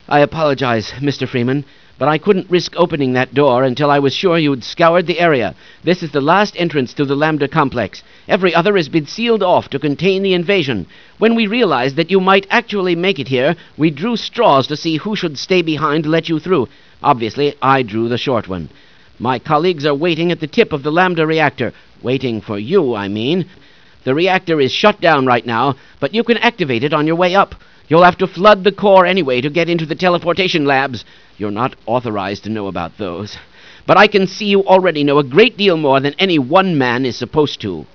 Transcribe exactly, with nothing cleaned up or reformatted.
I apologize, Mister Freeman, but I couldn't risk opening that door until I was sure you'd scoured the area. This is the last entrance to the Lambda complex. Every other has been sealed off to contain the invasion. When we realized that you might actually make it here, we drew straws to see who should stay behind to let you through. Obviously, I drew the short one. My colleagues are waiting at the tip of the Lambda reactor. Waiting for you, I mean. The reactor is shut down right now, but you can activate it on your way up. You'll have to flood the core anyway to get into the teleportation labs. You're not authorized to know about those. But I can see you already know a great deal more than any one man is supposed to.